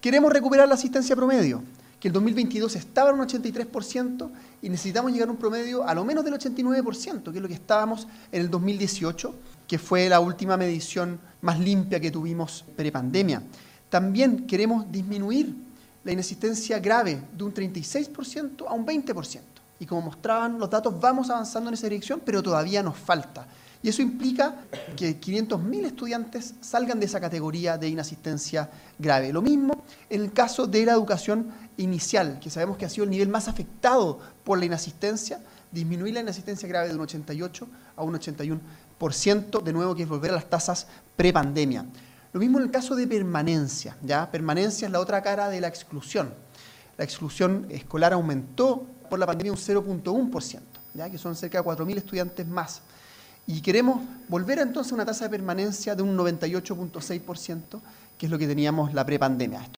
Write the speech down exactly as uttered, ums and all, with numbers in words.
Queremos recuperar la asistencia promedio, que el dos mil veintidós estaba en un ochenta y tres por ciento y necesitamos llegar a un promedio a lo menos del ochenta y nueve por ciento, que es lo que estábamos en el dos mil dieciocho, que fue la última medición más limpia que tuvimos prepandemia. También queremos disminuir la inasistencia grave de un treinta y seis por ciento a un veinte por ciento. Y como mostraban los datos, vamos avanzando en esa dirección, pero todavía nos falta. Y eso implica que quinientos mil estudiantes salgan de esa categoría de inasistencia grave. Lo mismo en el caso de la educación inicial, que sabemos que ha sido el nivel más afectado por la inasistencia, disminuir la inasistencia grave de un ochenta y ocho a un ochenta y uno por ciento, de nuevo que es volver a las tasas prepandemia. Lo mismo en el caso de permanencia, ¿ya? Permanencia es la otra cara de la exclusión. La exclusión escolar aumentó por la pandemia un cero punto uno por ciento, ¿ya? Que son cerca de cuatro mil estudiantes más. Y queremos volver entonces a una tasa de permanencia de un noventa y ocho punto seis por ciento, que es lo que teníamos la prepandemia.